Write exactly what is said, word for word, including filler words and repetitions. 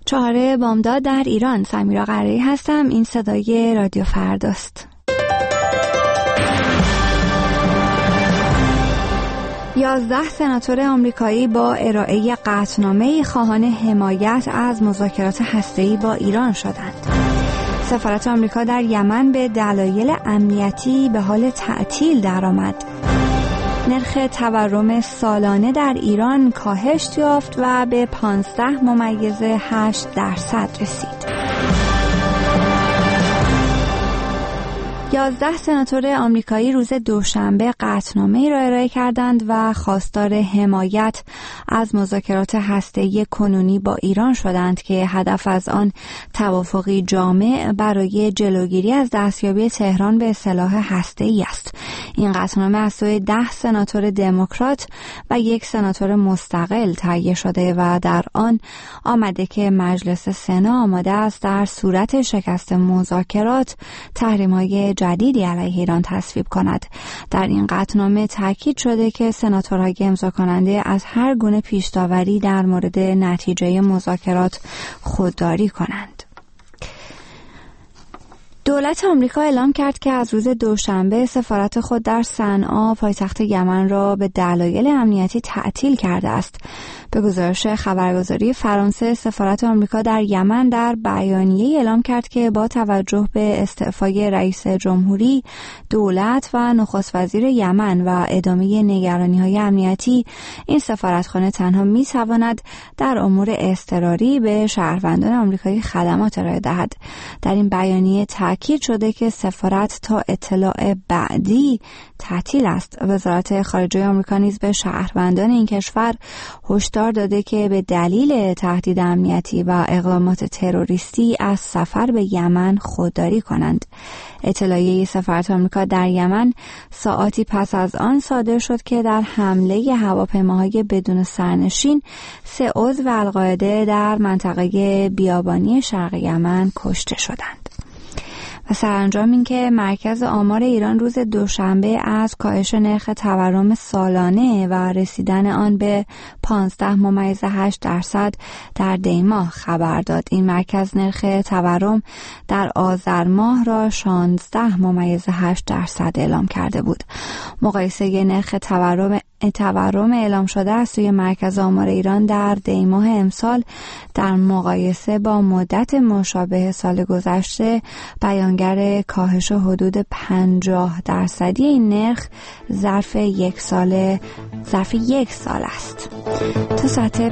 چهاره بامداد در ایران. سمیرا قره‌ای هستم. این صدای رادیو فرداست. یازده سناتور آمریکایی با ارائه قطعنامه خواهان حمایت از مذاکرات هسته‌ای با ایران شدند. سفارت آمریکا در یمن به دلایل امنیتی به حال تعطیل درآمد. نرخ تورم سالانه در ایران کاهش یافت و به پانزده ممیز هشت درصد رسید. یازده سناتور آمریکایی روز دوشنبه قطعنامه‌ای را ارائه کردند و خواستار حمایت از مذاکرات هسته‌ای کنونی با ایران شدند که هدف از آن توافقی جامع برای جلوگیری از دستیابی تهران به سلاح هسته‌ای است. این قطعنامه از سوی ده سناتور دموکرات و یک سناتور مستقل تهیه شده و در آن آمده که مجلس سنا آماده است در صورت شکست مذاکرات تحریم‌های جدیدی علیه ایران تصویب کند. در این قطعنامه تاکید شده که سناتورهای امضا کننده از هر گونه پیش‌داوری در مورد نتیجه مذاکرات خودداری کنند. دولت آمریکا اعلام کرد که از روز دوشنبه سفارت خود در صنعا پایتخت یمن را به دلایل امنیتی تعطیل کرده است. به گزارش خبرگزاری فرانسه، سفارت آمریکا در یمن در بیانیه اعلام کرد که با توجه به استعفای رئیس جمهوری، دولت و نخست وزیر یمن و ادامه نگرانی‌های امنیتی، این سفارتخانه تنها می‌تواند در امور اضطراری به شهروندان آمریکایی خدمات ارائه دهد. در این بیانیه تاکید شده که سفارت تا اطلاع بعدی تعطیل است. وزارت خارجه آمریکا نیز به شهروندان این کشور هشدار داده که به دلیل تهدید امنیتی و اقدامات تروریستی از سفر به یمن خودداری کنند. اطلاعیه سفارت آمریکا در یمن ساعاتی پس از آن صادر شد که در حمله هواپیماهای بدون سرنشین سه عضو القاعده در منطقه بیابانی شرق یمن کشته شدند. و سرانجام این که مرکز آمار ایران روز دوشنبه از کاهش نرخ تورم سالانه و رسیدن آن به پانزده ممیز هشت درصد در دی ماه خبر داد. این مرکز نرخ تورم در آذر ماه را شانزده ممیز هشت درصد اعلام کرده بود. مقایسه نرخ تورم تورم اعلام شده از سوی مرکز آمار ایران در دی ماه امسال در مقایسه با مدت مشابه سال گذشته بیانگر کاهش حدود پنجاه درصدی این نرخ ظرف یک سال ظرف یک سال است. تا ساعت